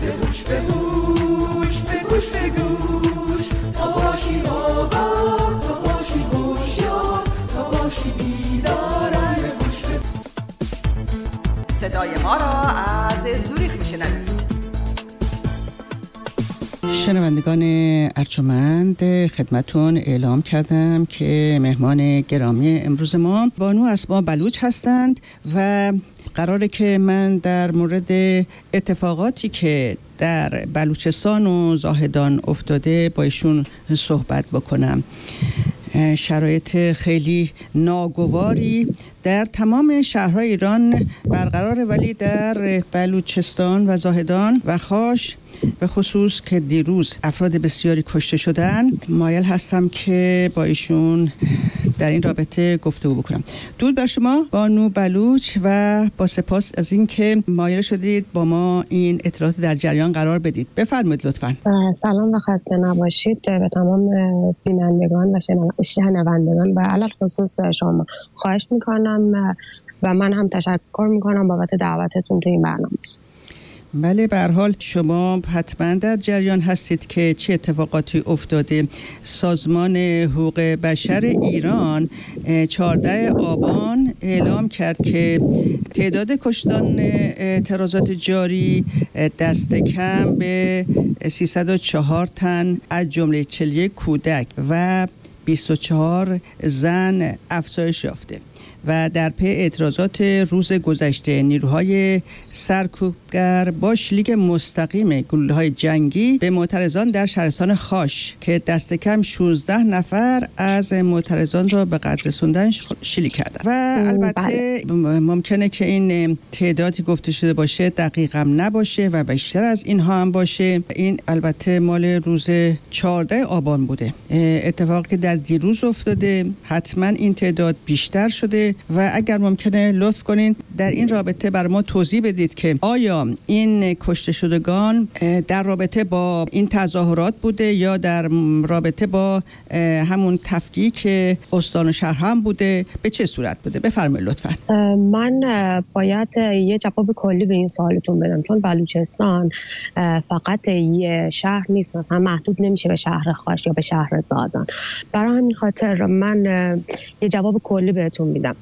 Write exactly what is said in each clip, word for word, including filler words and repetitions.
به گوش به گوش به گوش به گوش تا باشی آگاه تا باشی هوشیار تا باشی بیدار به گوش به صدای ما را از زوریخ میشنوید. شنوندگان ارجمند، خدمتون اعلام کردم که مهمان گرامی امروز ما بانو اسما بلوچ هستند و قراره که من در مورد اتفاقاتی که در بلوچستان و زاهدان افتاده با ایشون صحبت بکنم. شرایط خیلی ناگواری در تمام شهرهای ایران برقراره، ولی در بلوچستان و زاهدان و خاش به خصوص که دیروز افراد بسیاری کشته شدن، مایل هستم که با ایشون در این رابطه گفتگو بکنم. درود بر شما بانو بلوچ و با سپاس از این که مایل شدید با ما این اطلاعات در جریان قرار بدید. بفرمایید لطفاً. سلام و خسته نباشید به تمام بینندگان و شنوندگان و علل خصوص شما. خواهش میکنم و من هم تشکر میکنم بابت دعوتتون تو این برنامه. بله، به هر حال شما حتما در جریان هستید که چه اتفاقاتی افتاده. سازمان حقوق بشر ایران چهاردهم آبان اعلام کرد که تعداد کشتان اعتراضات جاری دست کم به سیصد و چهار تن از جمله چهل و یک کودک و بیست و چهار زن افزایش یافته و در پی اعتراضات روز گذشته نیروهای سرکوبگر با شلیک مستقیم گلوله‌های جنگی به معترضان در شهرستان خاش که دست کم شانزده نفر از معترضان را به قتل رسوندن شلیک کردند و البته ممکنه که این تعدادی گفته شده باشه دقیقاً نباشه و بیشتر از اینها هم باشه. این البته مال روز چهاردهم آبان بوده. اتفاقی که در دیروز افتاده حتما این تعداد بیشتر شده و اگر ممکنه لطف کنین در این رابطه بر ما توضیح بدید که آیا این کشته شدگان در رابطه با این تظاهرات بوده یا در رابطه با همون تفکیک استان و شهر هم بوده، به چه صورت بوده؟ بفرمایید لطفاً. من باید یه جواب کلی به این سوالتون بدم، چون بلوچستان فقط یه شهر نیست، مثلا محدود نمیشه به شهر خاش یا به شهر زادان. برای همین خاطر من یه جواب کلی بهتون میدم.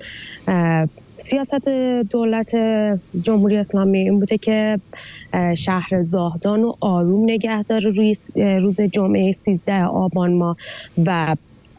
سیاست دولت جمهوری اسلامی این بوده که شهر زاهدان رو آروم نگه داره روی روز جمعه سیزده آبان ماه و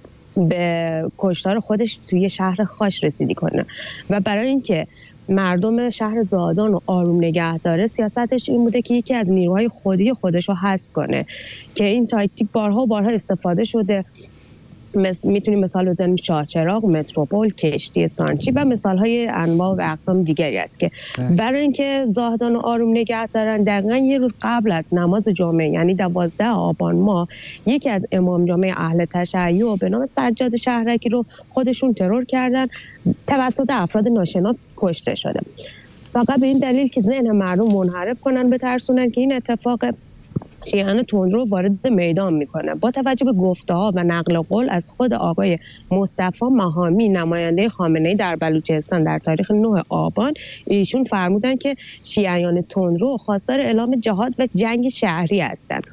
به کشتار خودش توی شهر خاش رسیدگی کنه و برای اینکه مردم شهر زاهدان رو آروم نگه داره سیاستش این بوده که یکی از نیروهای خودی خودش رو حذف کنه که این تاکتیک بارها بارها استفاده شده. مس... میتونیم مثال بزنیم شاهچراغ، متروپول، کشتی سانچی و مثال‌های انواع و اقسام دیگری است که برای اینکه زاهدان آروم نگه دارن دقیقاً یه روز قبل از نماز جمعه یعنی دوازده آبان ماه یکی از امام جمعه اهل تشیع به نام سجاد شهرکی رو خودشون ترور کردن، توسط افراد ناشناس کشته شده. فقط به این دلیل که ذهن مردم منحرف کنن بترسونن که این اتفاق شیعیان تندرو وارد میدان میکنه. با توجه به گفته‌ها و نقل قول از خود آقای مصطفی مهامی نماینده خامنه‌ای در بلوچستان در تاریخ نه آبان، ایشون فرمودن که شیعیان تندرو خواستار اعلام جهاد و جنگ شهری هستند.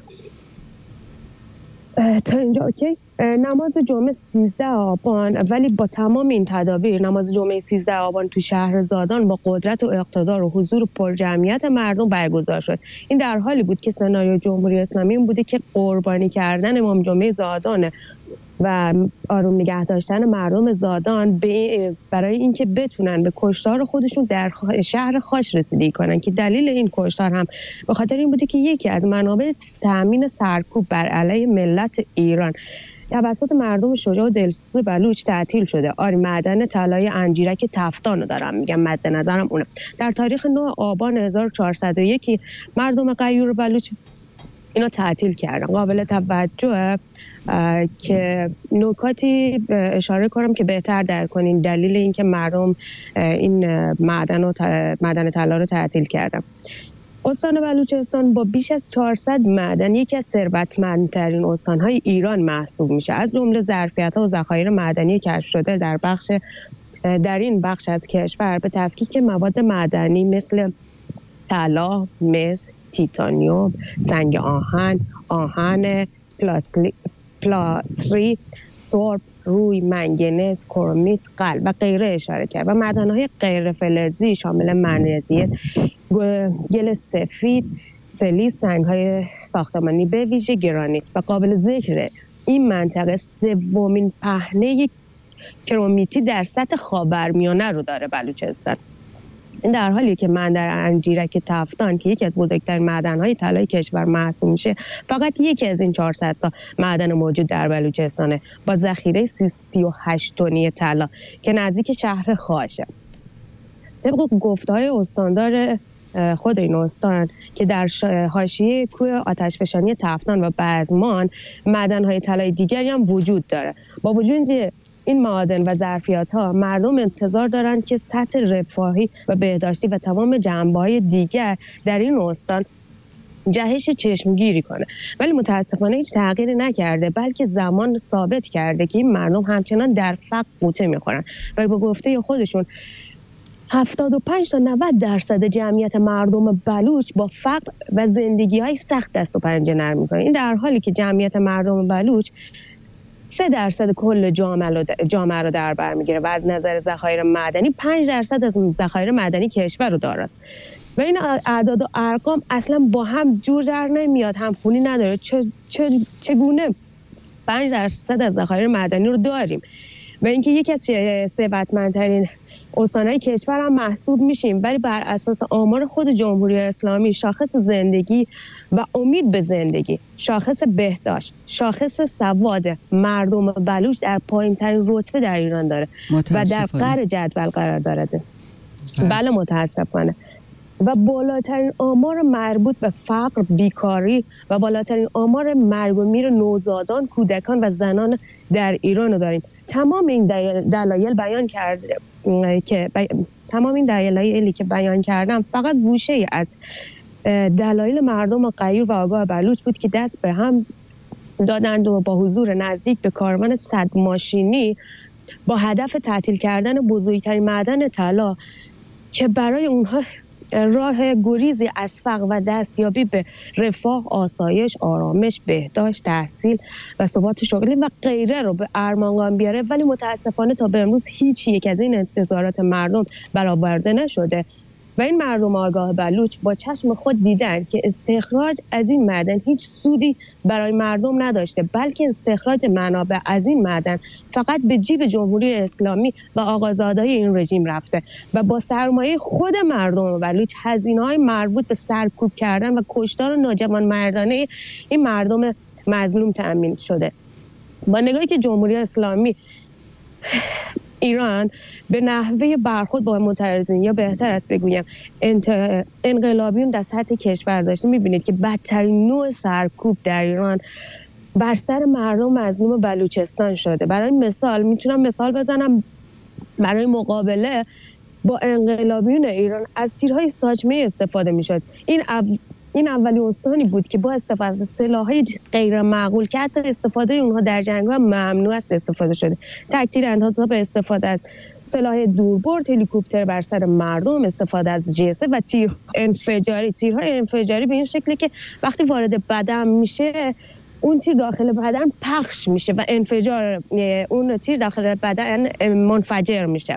تا اینجا اوکی. نماز جمعه سیزده آبان، ولی با تمام این تدابیر نماز جمعه سیزده آبان تو شهر زاهدان با قدرت و اقتدار و حضور و پرجمعیت مردم برگزار شد. این در حالی بود که سناریو جمهوری اسلامی این بوده که قربانی کردن امام جمعه زاهدان و آروم نگه داشتن مردم زاهدان برای اینکه بتونن به کشتار خودشون در شهر خاش رسیدگی کنن که دلیل این کشتار هم به خاطر این بوده که یکی از منابع تامین سرکوب بر علیه ملت ایران توسط مردم شجاع و دلسوز بلوچ تعطیل شده. آری معدن طلای انجیرک تفتان رو دارم میگم، مد نظرم اونه. در تاریخ نه آبان هزار و چهارصد و یک مردم غیور بلوچ اینا تعطیل کردن. قابل توجهه که نکاتی اشاره کنم که بهتر درک کنین دلیل اینکه مردم این معدن و معدن طلا رو تعطیل کردن. استان بلوچستان با بیش از چهارصد معدن یکی از ثروتمندترین استان‌های ایران محسوب میشه. از جمله ظرفیت‌ها و ذخایر معدنی کشف شده در بخش در این بخش از کشور به تفکیک مواد معدنی مثل طلا، مس، تیتانیوم، سنگ آهن، آهن پلاسلی، پلاسری، سرب، روی، منگنز، کرومیت، قلب و غیره اشاره کرد و معدن‌های غیر فلزی شامل منیزیت، گل سفید، سلیس، سنگ‌های ساختمانی به ویژه گرانیت و قابل ذکره این منطقه سومین پهنه کرومیتی در سطح خاورمیانه رو داره بلوچستان. این در حالیه که من در انجیرک تفتان که یکی از بزرگترین معدن‌های طلای کشور محسوب میشه فقط یکی از این چهارصد تا معدن موجود در بلوچستانه با ذخیره سی و هشت تنی طلا که نزدیک شهر خاشه. طبق گفته‌های استاندار خود این استان که در حاشیه کوه آتشفشانی تفتان و بزمان معدن‌های طلای دیگری هم وجود داره. با وجود این معادن و ظرفیت‌ها مردم انتظار دارند که سطح رفاهی و بهداشتی و تمام جنبه‌های دیگر در این استان جهش چشمگیری کنه، ولی متاسفانه هیچ تغییری نکرده، بلکه زمان ثابت کرده که این مردم همچنان در فقر غوطه می‌خورن و به گفته خودشون هفتاد و پنج تا نود درصد جمعیت مردم بلوچ با فقر و زندگی‌های سخت دست و پنجه نرم می‌کنه. این در حالی که جمعیت مردم بلوچ سه درصد کل جامعه رو در بر میگیره و از نظر ذخایر معدنی پنج درصد از ذخایر معدنی کشور رو داراست و این اعداد و ارقام اصلا با هم جور در نمیاد، همخونی نداره. چه چه چگونه پنج درصد از ذخایر معدنی رو داریم و اینکه یکی از ثروتمندترین استانهای کشور هم محسوب میشیم، ولی بر اساس آمار خود جمهوری اسلامی شاخص زندگی و امید به زندگی، شاخص بهداشت، شاخص سواد مردم بلوچ در پایین ترین رتبه در ایران داره و در قعر جدول قرار دارد. بله متاسفانه. و بالاترین آمار مربوط به فقر، بیکاری و بالاترین آمار مرگ و میر نوزادان، کودکان و زنان در ایران رو داریم. تمام این دلایل بیان کرده که بی... تمام این دلایلی که بیان کردم فقط گوشه از دلایل مردم غیور و آگاه بلوچ بود که دست به هم دادند و با حضور نزدیک به کاروان صد ماشینی با هدف تعطیل کردن بزرگترین معدن طلا که برای اونها راه گریزی از فقر و دستیابی به رفاه، آسایش، آرامش، بهداشت، تحصیل و ثبات شغلی و غیره رو به ارمغان بیاره، ولی متاسفانه تا به امروز هیچ یک از این انتظارات مردم برآورده نشده و این مردم آگاه بلوچ با چشم خود دیدند که استخراج از این معدن هیچ سودی برای مردم نداشته، بلکه استخراج منابع از این معدن فقط به جیب جمهوری اسلامی و آقازادهای این رژیم رفته و با سرمایه خود مردم بلوچ هزینه‌های مربوط به سرکوب کردن و کشتار ناجوان مردانه این مردم مظلوم تأمین شده. با نگاهی که جمهوری اسلامی ایران به نحوه برخورد با معترضین، یا بهتر است بگویم انقلابیون در سطح کشور داشته، میبینید که بدترین نوع سرکوب در ایران بر سر مردم مظلوم بلوچستان شده. برای مثال میتونم مثال بزنم، برای مقابله با انقلابیون ایران از تیرهای ساچمه استفاده میشد. این او... این اولین استانی بود که با استفاده از سلاح‌های غیر معقول که حتی استفاده اونها در جنگ‌ها ممنوع است استفاده شده. تکتیر اندازه به استفاده از سلاح دوربرد، هلیکوپتر بر سر مردم، استفاده از جیسه و تیر انفجاری. تیرهای انفجاری به این شکلی که وقتی وارد بدن میشه اون تیر داخل بدن پخش میشه و انفجار اون تیر داخل بدن منفجر میشه،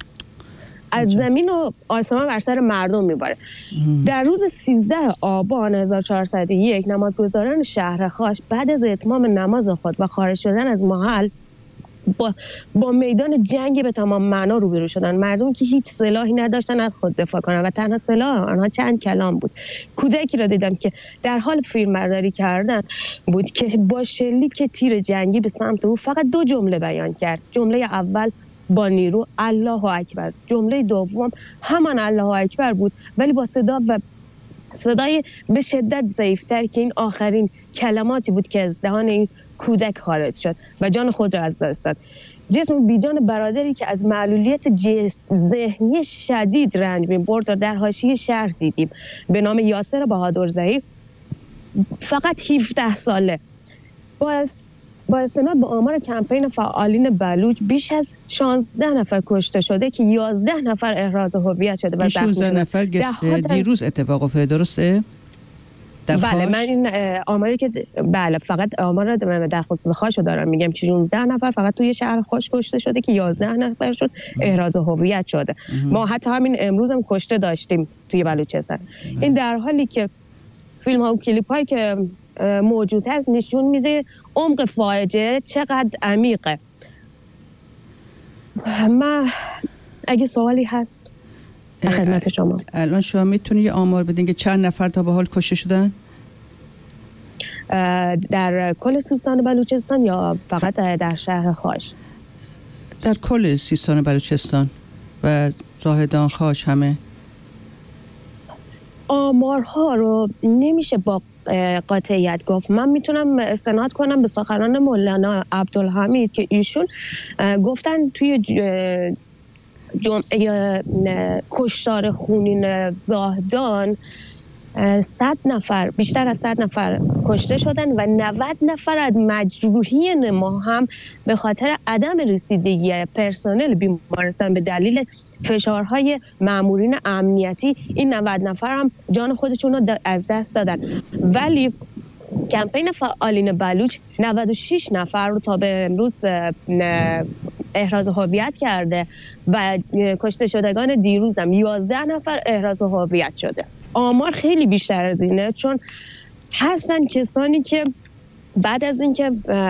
از زمین و آسمان بر سر مردم میباره. در روز سیزده آبان هزار و چهارصد و یک نمازگزاران شهر خاش بعد از اتمام نماز خود و خارج شدن از محل با, با میدان جنگی به تمام معنا روبرو شدن. مردم که هیچ سلاحی نداشتن از خود دفاع کنن و تنها سلاح آنها چند کلام بود. کودکی را دیدم که در حال فیلمبرداری کردن بود که با شلیک تیر جنگی به سمت او فقط دو جمله بیان کرد. جمله اول با نیرو الله اکبر، جمله دوم همان الله اکبر بود، ولی با صدا و صدای به شدت ضعیف‌تر که این آخرین کلماتی بود که از دهان این کودک خارج شد و جان خود را از دست داد. جسم بیجان برادری که از معلولیت ذهنی شدید رنج می‌برد را در حاشیه شهر دیدیم به نام یاسر بهادرزئی، فقط هفده ساله. با با استناد به آمار کمپین فعالین بلوچ بیش از شانزده نفر کشته شده که یازده نفر احراز هویت شده و شانزده نفر دیروز اتفاق افتاده، درسته؟ در بله خاش؟ من این آماری که بله فقط آمار در خصوص خاش رو دارم میگم که شانزده نفر فقط توی شهر خاش کشته شده که یازده نفر شد احراز هویت شده. ما حتی همین امروز هم کشته داشتیم توی بلوچستان. این در حالی که فیلم ها و کلیپ هایی که موجود هست نشون میده عمق فاجعه چقدر عمیقه. من اگه سوالی هست خدمت شما. الان شما میتونی یه آمار بدین که چند نفر تا به حال کشته شدن؟ در کل سیستان بلوچستان یا فقط در شهر خاش؟ در کل سیستان بلوچستان و زاهدان، خاش، همه. آمارها رو نمیشه با قاطعیت گفت. من میتونم استناد کنم به سخنان مولانا عبدالحمید که ایشون گفتن توی جمعه کشتار خونین زاهدان صد نفر بیشتر از صد نفر کشته شدن و نود نفر از مجروحین ما هم به خاطر عدم رسیدگی پرسنل بیمارستان به دلیل فشارهای مامورین امنیتی این نود نفر هم جان خودشون رو از دست دادن. ولی کمپین فعالین بلوچ نود و شش نفر رو تا به امروز احراز هویت کرده و کشته شدگان دیروز هم یازده نفر احراز هویت شده. آمار خیلی بیشتر از اینه، چون هستن کسانی که بعد از اینکه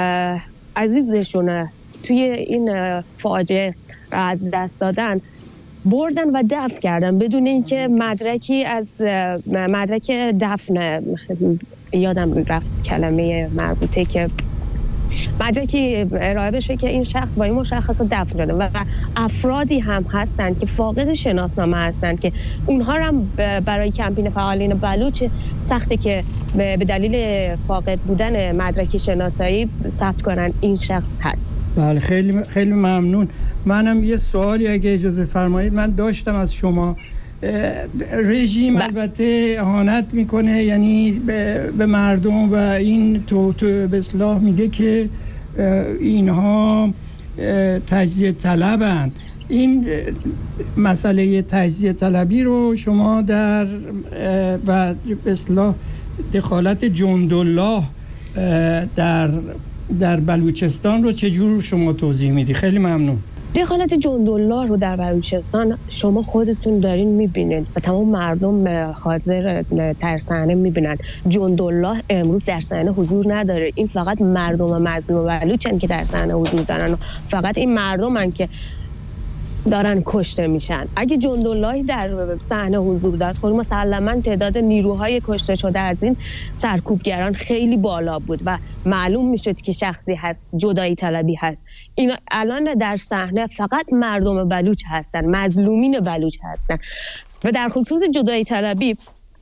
عزیزشون توی این فاجعه از دست دادن بردن و دفن کردن بدون اینکه مدرکی از مدرک دفن، یادم رفت کلمه مربوطه، که مدرکی ارائه بشه که این شخص با این مشخص دفن شده. و افرادی هم هستن که فاقد شناسنامه هستن که اونها هم برای کمپین فعالین بلوچ سخته که به دلیل فاقد بودن مدرکی شناسایی ثبت کنن این شخص هست. بله خیلی خیلی ممنون. منم یه سوالی اگه اجازه فرمایید من داشتم از شما. رژیم البته اهانت میکنه، یعنی به, به مردم و این تو, تو به اصطلاح میگه که اینها تجزیه طلبن. این مسئله تجزیه طلبی رو شما در و به اصطلاح دخالت جندالله در در بلوچستان رو چجور شما توضیح میدی؟ خیلی ممنون. دخالت جندالله رو در بلوچستان شما خودتون دارین میبینید و تمام مردم حاضر در صحنه میبینن. جندالله امروز در صحنه حضور نداره. این فقط مردم مظلوم بلوچن که در صحنه حضور دارن. فقط این مردمن که دارن کشته میشن. اگه جندالله در صحنه حضور داشت خب مسلماً تعداد نیروهای کشته شده از این سرکوبگران خیلی بالا بود و معلوم میشد که شخصی هست جدایی طلبی هست. اینا الان در صحنه فقط مردم بلوچ هستن، مظلومین بلوچ هستن. و در خصوص جدایی طلبی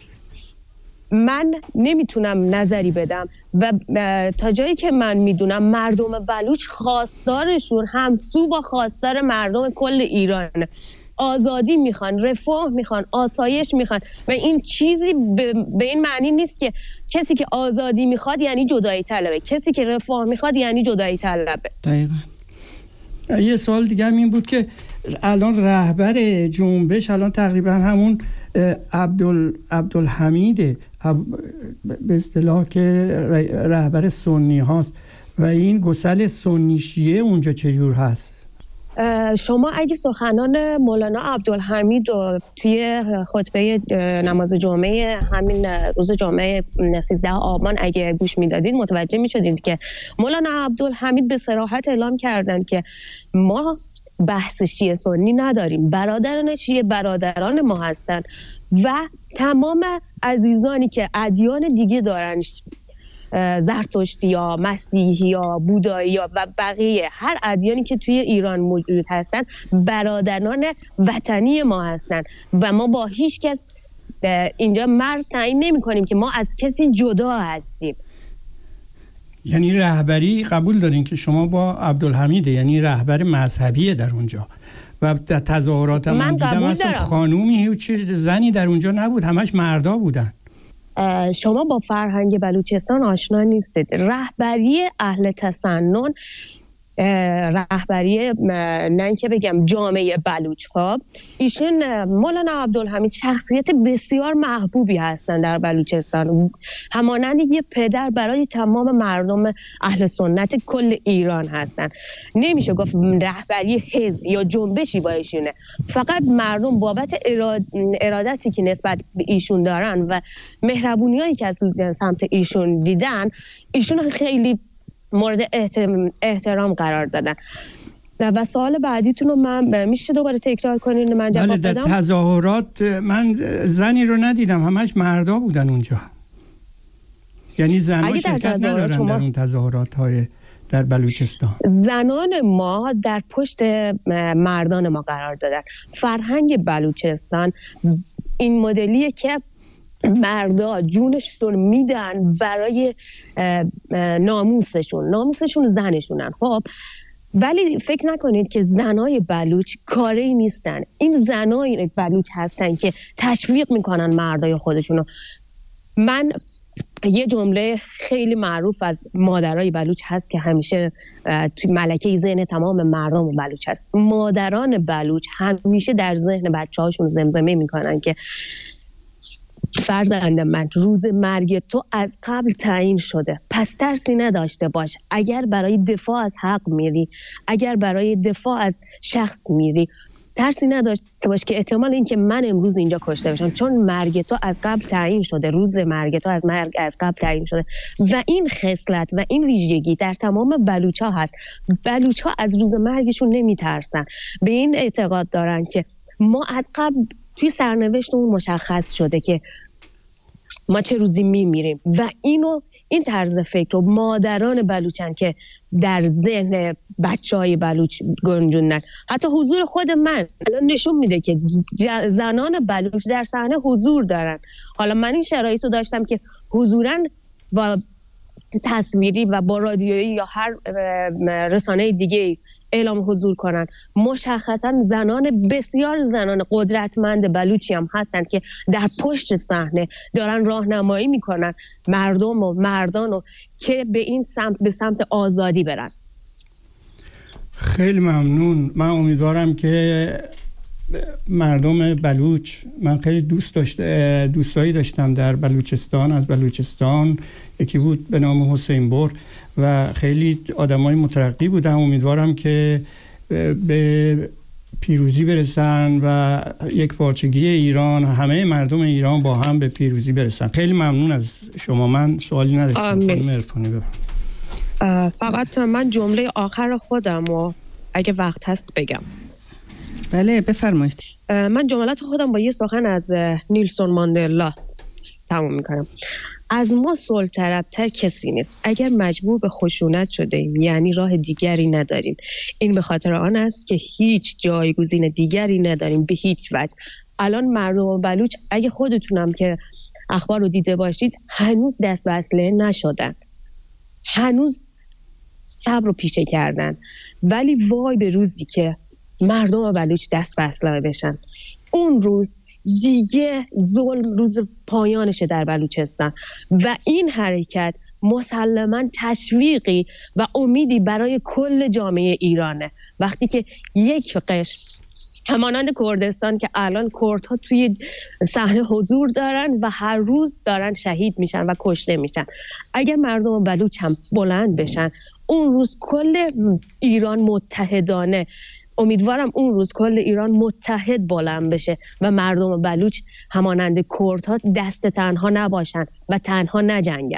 من نمیتونم نظری بدم و تا جایی که من میدونم مردم بلوچ خواستارشون همسو با خواستار مردم کل ایران. آزادی میخوان، رفاه میخوان، آسایش میخوان و این چیزی به, به این معنی نیست که کسی که آزادی میخواد یعنی جدایی طلبه، کسی که رفاه میخواد یعنی جدایی طلبه. دقیقاً. یه سوال دیگه هم این بود که الان رهبر جنبش الان تقریبا همون عبدال عبدالحمید به اصطلاح که رهبر سنی هاست و این گسل سنی شیعه اونجا چجور هست؟ شما اگه سخنان مولانا عبدالحمید و توی خطبه نماز جمعه همین روز جمعه سیزده آبان اگه گوش میدادید متوجه میشدید که مولانا عبدالحمید به صراحت اعلام کردن که ما بحث شیعه سنی نداریم، برادران شیعه برادران ما هستن و تمام عزیزانی که ادیان دیگه دارن، زرتشتی یا مسیحی یا بودایی یا و بقیه هر ادیانی که توی ایران موجود هستن برادران وطنی ما هستن و ما با هیچ کس اینجا مرز تعیین نمی کنیم که ما از کسی جدا هستیم. یعنی رهبری قبول دارین که شما با عبدالحمیده، یعنی رهبر مذهبیه در اونجا و در تظاهرات من, من دیدم اصلا خانومی هیچ زنی در اونجا نبود، همش مردا بودن. شما با فرهنگ بلوچستان آشنا نیستید. رهبری اهل تسنن رهبری نه اینکه بگم جامعه بلوچ ها، ایشون مولانا عبدالحمید شخصیت بسیار محبوبی هستن در بلوچستان، همانند یه پدر برای تمام مردم اهل سنت کل ایران هستن. نمیشه گفت رهبری حزب یا جنبشی با ایشونه، فقط مردم بابت اراد... ارادتی که نسبت به ایشون دارن و مهربونیایی که از سمت ایشون دیدن، ایشون خیلی مورد احترام قرار دادن. و سوال بعدیتون رو من میشه دوباره تکرار کنین من جواب بدم؟ در تظاهرات من زنی رو ندیدم، همش مردا بودن اونجا. یعنی زنها شرکت ندارن در اون تظاهرات های در بلوچستان. زنان ما در پشت مردان ما قرار دادن. فرهنگ بلوچستان این مدلیه که مردا جونشون میدن برای ناموسشون، ناموسشون زنشونن. خب ولی فکر نکنید که زنای بلوچ کاری نیستن. این زنای بلوچ هستن که تشویق میکنن مردای خودشونو. من یه جمله خیلی معروف از مادرای بلوچ هست که همیشه توی ملکه ذهن تمام مردم بلوچ هست. مادران بلوچ همیشه در ذهن بچه‌هاشون زمزمه میکنن که فرزند من، روز مرگ تو از قبل تعیین شده، پس ترسی نداشته باش. اگر برای دفاع از حق میری، اگر برای دفاع از شخص میری، ترسی نداشته باش که احتمال این که من امروز اینجا کشته بشم، چون مرگ تو از قبل تعیین شده، روز مرگ تو از مرگ از قبل تعیین شده. و این خصلت و این ویژگی در تمام بلوچ‌ها هست. بلوچ‌ها از روز مرگشون نمیترسن، به این اعتقاد دارن که ما از قبل توی سرنوشتمون مشخص شده که ما چه روزی میمیریم. و اینو این طرز فکر رو مادران بلوچن که در ذهن بچهای بلوچ گنجوندن. حتی حضور خود من الان نشون میده که زنان بلوچ در صحنه حضور دارن. حالا من این شرایط رو داشتم که حضوراً با تصویری و با رادیویی یا هر رسانه دیگه اعلام حضور کنن. مشخصا زنان بسیار زنان قدرتمند بلوچی هم هستن که در پشت صحنه دارن راهنمایی میکنن مردم و مردانو که به این سمت به سمت آزادی برن. خیلی ممنون. من امیدوارم که مردم بلوچ، من خیلی دوست داشت دوستایی داشتم در بلوچستان، از بلوچستان یکی بود به نام حسین بر و خیلی آدمای مترقی بودن. امیدوارم که به پیروزی برسن و یک پارچگی ایران، همه مردم ایران با هم به پیروزی برسن. خیلی ممنون از شما. من سوالی نداشتم. خانم عرفانی بفرمایید. فقط من جمله آخر خودم و اگه وقت هست بگم. بله بفرمایید. من جملات خودم با یه سخن از نیلسون ماندلا تموم میکنم. از ما صلح طلب‌تر کسی نیست. اگر مجبور به خشونت شده ایم یعنی راه دیگری نداریم. این به خاطر آن است که هیچ جایگزین دیگری نداریم به هیچ وجه. الان مردم بلوچ اگه خودتونم که اخبار رو دیده باشید هنوز دست به اسلحه نشدن، هنوز صبر رو پیشه کردن. ولی وای به روزی که مردم بلوچ دست به اسلحه بشن، اون روز دیگه ظلم روز پایانشه در بلوچستان. و این حرکت مسلماً تشویقی و امیدی برای کل جامعه ایرانه. وقتی که یک قشر همانند کردستان که الان کردها توی صحنه حضور دارن و هر روز دارن شهید میشن و کشته میشن، اگر مردم بلوچ هم بلند بشن، اون روز کل ایران متحدانه، امیدوارم اون روز کل ایران متحد بلند بشه و مردم بلوچ همانند کردها دست تنها نباشن و تنها نجنگن.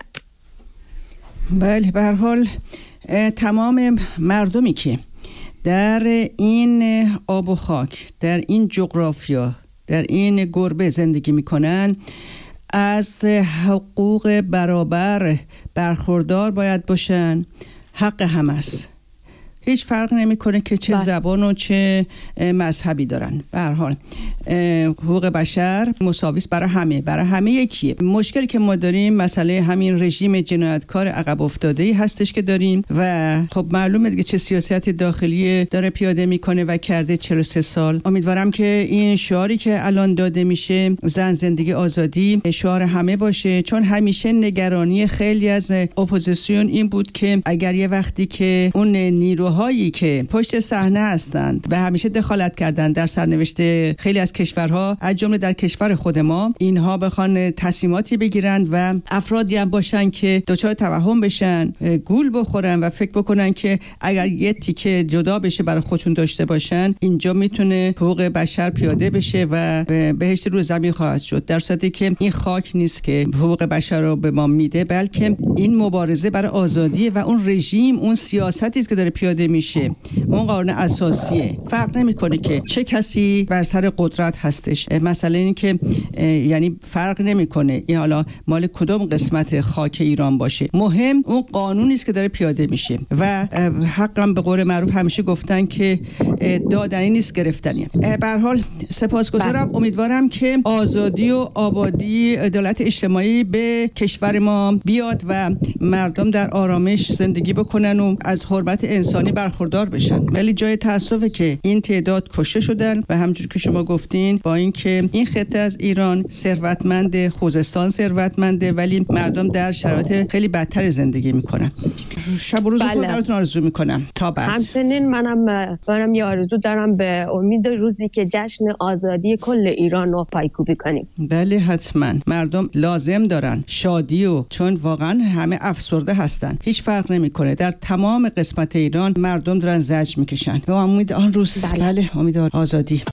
بله، به هر حال تمام مردمی که در این آب و خاک، در این جغرافیا، در این گربه زندگی میکنن، از حقوق برابر برخوردار باید باشن. حق هم است. هیچ فرق نمیکنه که چه زبان و چه مذهبی دارن. به هر حال حقوق بشر مساوی است برای همه، برای همه یکیه. مشکلی که ما داریم مسئله همین رژیم جنایتکار عقب افتاده‌ای هستش که داریم و خب معلومه دیگه چه سیاست داخلی داره پیاده میکنه و کرده چهل و سه سال. امیدوارم که این شعاری که الان داده میشه، زن زندگی آزادی، شعار همه باشه، چون همیشه نگرانی خیلی از اپوزیسیون این بود که اگر یه وقتی که اون نیروها هایی که پشت صحنه هستند و همیشه دخالت کردن در سرنوشت خیلی از کشورها از جمله در کشور خود ما، اینها بخوان تصمیماتی بگیرند و افرادی هم باشن که دچار توهم بشن، گول بخورن و فکر بکنن که اگر یه تیکه جدا بشه برای خودشون داشته باشن، اینجا میتونه حقوق بشر پیاده بشه و بهشت روی زمین خواهد شد. در صورتی که این خاک نیست که حقوق بشر رو به ما میده، بلکه این مبارزه برای آزادی و اون رژیم، اون سیاستی است که داره پیاده میشه، اون قانون اساسیه. فرق نمیکنه که چه کسی بر سر قدرت هستش. مسئله این که یعنی فرق نمیکنه این حالا مال کدوم قسمت خاک ایران باشه، مهم اون قانونی است که داره پیاده میشه و حقم به قول معروف همیشه گفتن که دادنی نیست گرفتنیه. به هر حال سپاسگزارم. امیدوارم که آزادی و آبادی، عدالت اجتماعی به کشور ما بیاد و مردم در آرامش زندگی بکنن و از حرمت انسانی برخوردار بشن. ولی جای تأسفه که این تعداد کشته شدن و همونجوری که شما گفتین، با اینکه این خطه از ایران ثروتمند، خوزستان ثروتمنده، ولی مردم در شرایط خیلی بدتر زندگی میکنن. شب و روز خوب براتون آرزو میکنم. تا بعد. همچنین منم منم یه آرزو دارم به امید روزی که جشن آزادی کل ایران رو پایکوبی کنیم. بله حتما. مردم لازم دارن شادی و چون واقعا همه افسرده هستن. هیچ فرق نمیکنه. در تمام قسمت ایران مردم دارن زجر میکشن. به امید آن روز. بله, بله امید آزادی.